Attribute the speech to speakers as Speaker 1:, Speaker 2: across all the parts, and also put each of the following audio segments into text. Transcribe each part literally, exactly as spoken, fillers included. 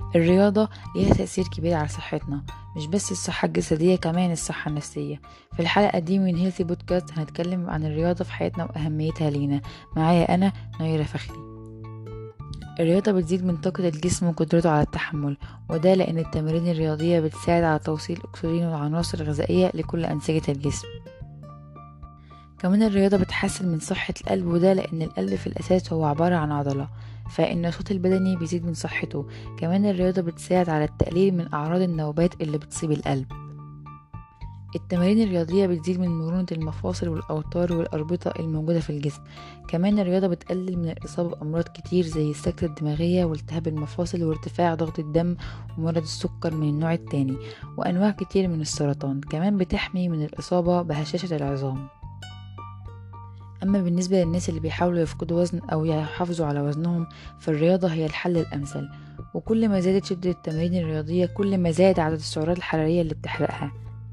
Speaker 1: الرياضة ليها تأثير كبير على صحتنا، مش بس الصحة الجسدية، كمان الصحة النفسية. في الحلقة دي من هيلثي بودكاست هنتكلم عن الرياضة في حياتنا وأهميتها لينا. معايا أنا نيرة فخري. الرياضة بتزيد من طاقة الجسم وقدرته على التحمل، وده لأن التمارين الرياضية بتساعد على توصيل الأكسجين والعناصر الغذائية لكل أنسجة الجسم. كمان الرياضة بتحسن من صحة القلب، وده لأن القلب في الأساس هو عبارة عن عضلة، فالنشاط البدني بيزيد من صحته. كمان الرياضة بتساعد على التقليل من أعراض النوبات اللي بتصيب القلب. التمارين الرياضية بتزيد من مرونة المفاصل والأوتار والأربطة الموجودة في الجسم. كمان الرياضة بتقلل من الإصابة بأمراض كتير زي السكتة الدماغية والتهاب المفاصل وارتفاع ضغط الدم ومرض السكر من النوع التاني وأنواع كتير من السرطان. كمان بتحمي من الإصابة بهشاشة العظام. أما بالنسبة للناس اللي بيحاولوا يفقدوا وزن أو يحافظوا على وزنهم، فالرياضة هي الحل الأمثل. وكل ما زادت شدة التمارين الرياضية كل ما زاد عدد السعرات الحرارية اللي بتحرقها.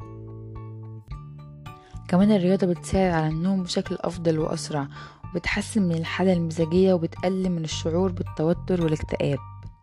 Speaker 1: كمان الرياضة بتساعد على النوم بشكل أفضل وأسرع، وبتحسن من الحالة المزاجية وبتقلل من الشعور بالتوتر والاكتئاب.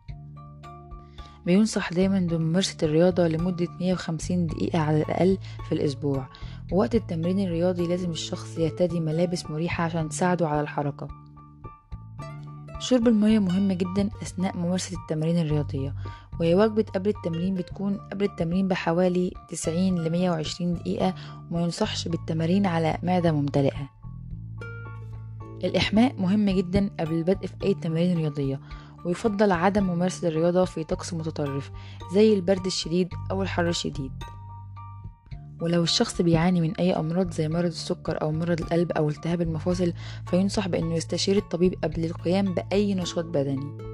Speaker 1: بينصح دايما بممارسة الرياضة لمدة مية وخمسين دقيقة على الأقل في الأسبوع. ووقت التمرين الرياضي لازم الشخص يرتدي ملابس مريحة عشان تساعده على الحركة. شرب المياه مهم جدا أثناء ممارسة التمارين الرياضية، وهي وجبة قبل التمرين بتكون قبل التمرين بحوالي تسعين لمية وعشرين دقيقة، وما ينصحش بالتمارين على معدة ممتلئة. الإحماء مهم جدا قبل البدء في أي تمارين رياضية، ويفضل عدم ممارسة الرياضة في طقس متطرف زي البرد الشديد أو الحر الشديد. ولو الشخص بيعاني من أي أمراض زي مرض السكر أو مرض القلب أو التهاب المفاصل، فينصح بأنه يستشير الطبيب قبل القيام بأي نشاط بدني.